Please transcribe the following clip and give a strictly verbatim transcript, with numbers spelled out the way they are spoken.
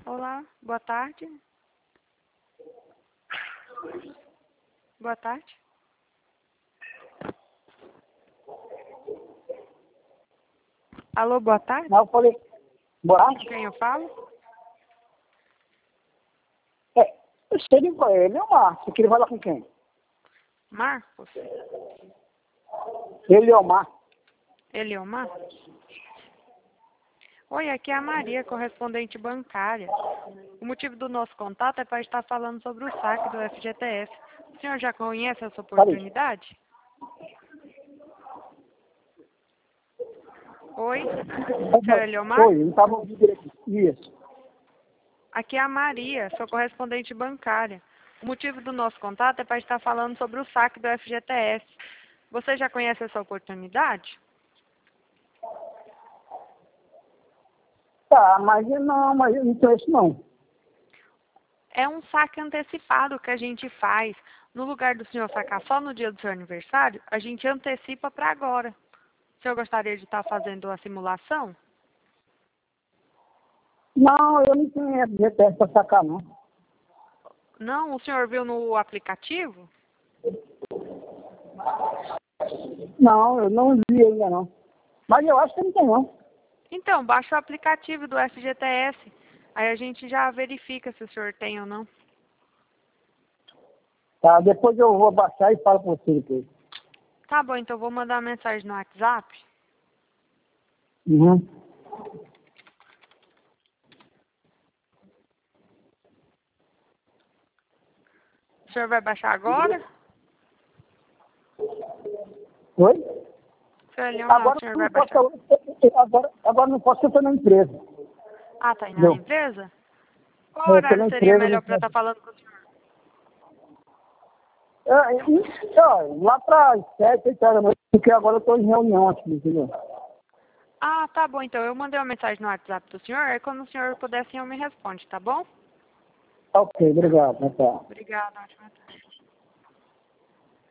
Olá, boa tarde. Boa tarde. Alô, boa tarde. Não, eu falei, boa Com tarde. quem eu falo? É, eu sei de qual é, ele é o Mar. Você queria falar com quem? Marcos? Ele é o Mar. Eliomar? Oi, aqui é a Maria, correspondente bancária. O motivo do nosso contato é para estar falando sobre o saque do F G T S. O senhor já conhece essa oportunidade? Oi, senhor Eliomar? Oi, não estava ouvindo direito. Isso. Aqui é a Maria, sou correspondente bancária. O motivo do nosso contato é para estar falando sobre o saque do F G T S. Você já conhece essa oportunidade? Tá, mas eu não, mas eu não conheço não. É um saque antecipado que a gente faz. No lugar do senhor sacar só no dia do seu aniversário, a gente antecipa para agora. O senhor gostaria de estar fazendo a simulação? Não, eu não tenho F G T S para sacar, não. Não? O senhor viu no aplicativo? Não, eu não vi ainda não. Mas eu acho que não tem não. Então, baixa o aplicativo do F G T S. Aí a gente já verifica se o senhor tem ou não. Tá, depois eu vou baixar e falo com você depois. Tá bom, então eu vou mandar uma mensagem no WhatsApp. Uhum. O senhor vai baixar agora? Oi? Senhor Leomar, Agora o senhor eu vai não posso, baixar? agora, agora não posso, eu estou na empresa. Ah, tá indo na Não. empresa? Qual Eu estou horário na seria empresa, melhor não para eu posso. estar falando com o senhor? É, e, ó, lá para as sete, oito horas da noite, porque agora eu estou em reunião aqui, entendeu? Ah, tá bom, então eu mandei uma mensagem no WhatsApp do senhor, aí quando o senhor puder, sim, eu me responde, tá bom? Ok, obrigado. Tá. Obrigada, ótima tarde.